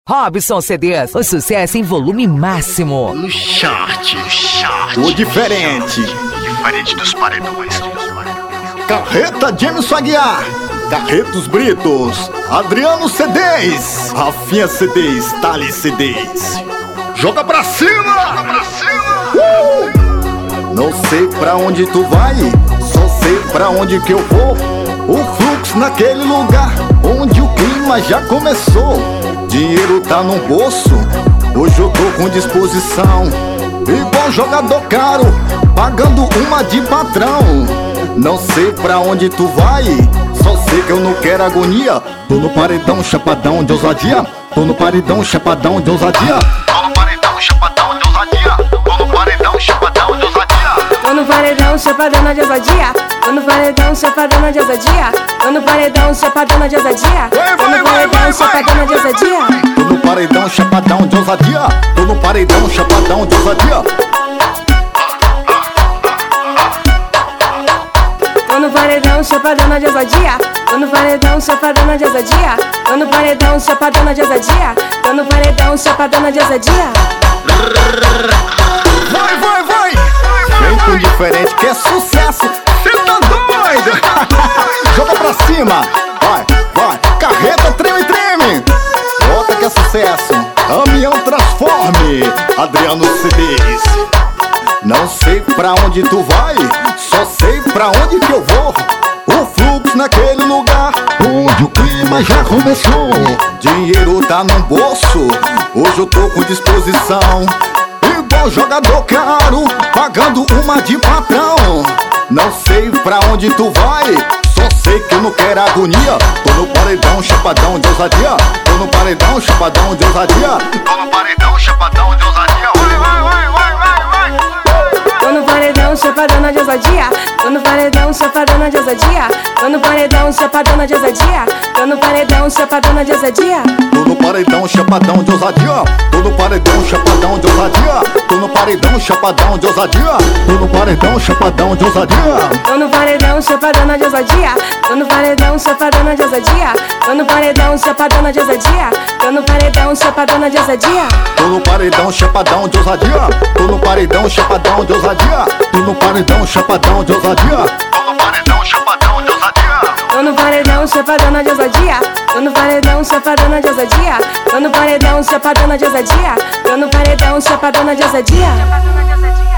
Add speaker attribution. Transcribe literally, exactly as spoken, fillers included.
Speaker 1: Robson C Ds, o sucesso em volume máximo.
Speaker 2: No chart, no chart.
Speaker 3: O diferente.
Speaker 2: Diferente dos paredões.
Speaker 3: Carreta Jameson Aguiar, Carretos Britos, Adriano C Ds, Rafinha C Ds, Thales C Ds.
Speaker 2: Joga pra cima! Joga pra cima!
Speaker 3: Uh! Não sei pra onde tu vai, só sei pra onde que eu vou. O fluxo naquele lugar onde o clima já começou. Dinheiro tá no bolso, hoje eu tô com disposição. Igual jogador caro, pagando uma de patrão. Não sei pra onde tu vai, só sei que eu não quero agonia. Tô no paredão chapadão de ousadia, tô no paredão chapadão de ousadia.
Speaker 2: Tô no paredão chapadão de ousadia, tô no paredão chapadão de ousadia.
Speaker 4: Tô no paredão chapadão de ousadia, tô no paredão chapadão de ousadia, tô no paredão chapadão de ousadia, tô no paredão chapadão de ousadia.
Speaker 3: Tô no paredão chapadão de ousadia, tô no paredão chapadão de ousadia.
Speaker 4: Tô no paredão chapadão de ousadia, tô no paredão chapadão de ousadia, tô no paredão chapadão de ousadia, tô no paredão chapadão de ousadia.
Speaker 3: Vai, vai, vai! Jeito diferente que é sucesso, cê tá doido! Joga pra cima! Vai, vai! Carreta treme, treme! Bota que é sucesso! Caminhão transforme! Adriano C Ds. Não sei pra onde tu vai, só sei pra onde que eu vou. O fluxo naquele lugar onde o clima já começou. Dinheiro tá no bolso, hoje eu tô com disposição. Igual jogador caro, pagando uma de patrão. Não sei pra onde tu vai, só sei que eu não quero agonia. Tô no paredão chapadão de ousadia, tô no paredão chapadão de ousadia.
Speaker 2: Tô no paredão chapadão de ousadia. Vai, vai, vai, vai, vai, vai.
Speaker 4: Tô no paredão chapadão de ousadia, tô no paredão chapadão de ousadia, tô no paredão chapadão de ousadia, tô no paredão chapadão de ousadia.
Speaker 3: Tô no paredão chapadão de ousadia, tô no paredão chapadão de ousadia, tô no paredão chapadão de ousadia, tô no paredão chapadão de ousadia.
Speaker 4: Tô no paredão chapadão de ousadia, tô no paredão chapadão de ousadia, tô no paredão chapadão de ousadia, tô no paredão chapadão de ousadia.
Speaker 3: Tô no paredão chapadão de ousadia, tô no paredão chapadão de ousadia, tô no paredão chapadão de ousadia.
Speaker 2: Tô no paredão chapadão de ousadia.
Speaker 4: Tô no paredão chapadão de ousadia, tô no paredão chapadão de ousadia, tô no paredão chapadão de ousadia, tô no paredão chapadão de ousadia.